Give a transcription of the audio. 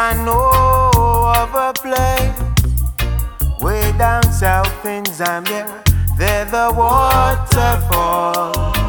I know of a place way down south in Zambia. There the waterfall